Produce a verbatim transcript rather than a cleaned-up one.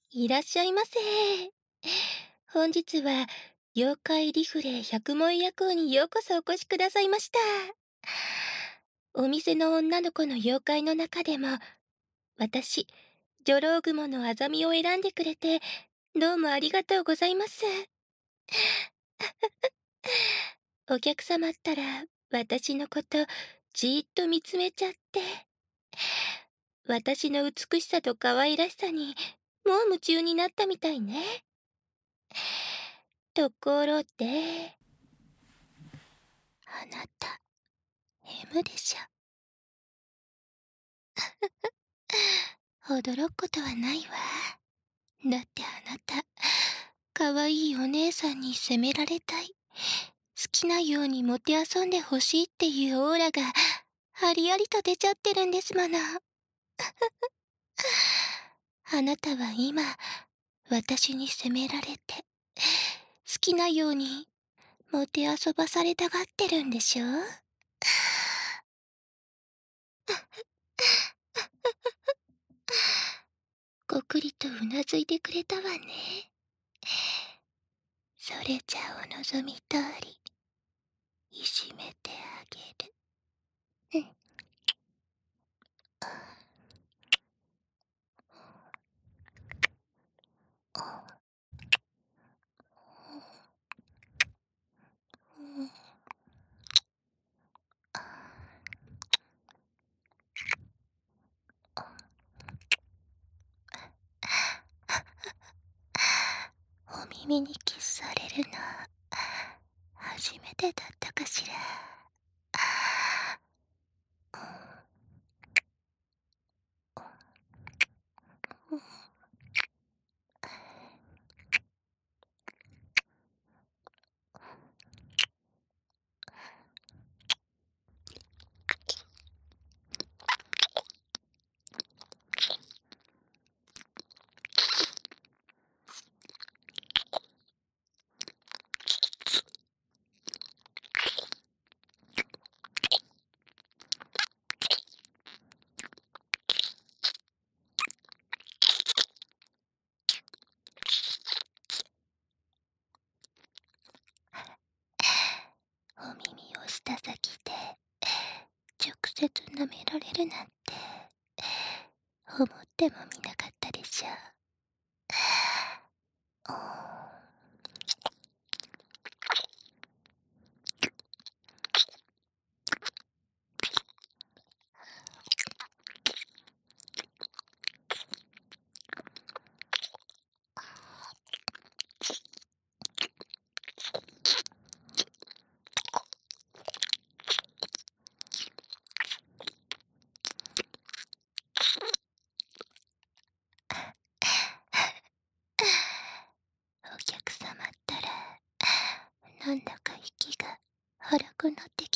いらっしゃいませ。本日は、妖怪リフレ百萌夜行にようこそお越しくださいました。お店の女の子の妖怪の中でも、私、ジョロウグモのアザミを選んでくれて、どうもありがとうございます。お客様ったら、私のこと、じーっと見つめちゃって。私の美しさと可愛らしさに、もう夢中になったみたいね。ところで、あなた、M でしょ。驚くことはないわ。だってあなた、可愛いお姉さんに責められたい。好きなようにもてあそんでほしいっていうオーラが、ありありと出ちゃってるんですもの。あなたは今、私に責められて、好きなように、もてあそばされたがってるんでしょ？ごくりとうなずいてくれたわね。それじゃあお望み通り、いじめてあげる。うん。お耳にキスされるの、初めてだったかしら。お耳を舌先で直接舐められるなんて思ってもみなかったでしょ。おお客様ったらなんだか息が荒くなって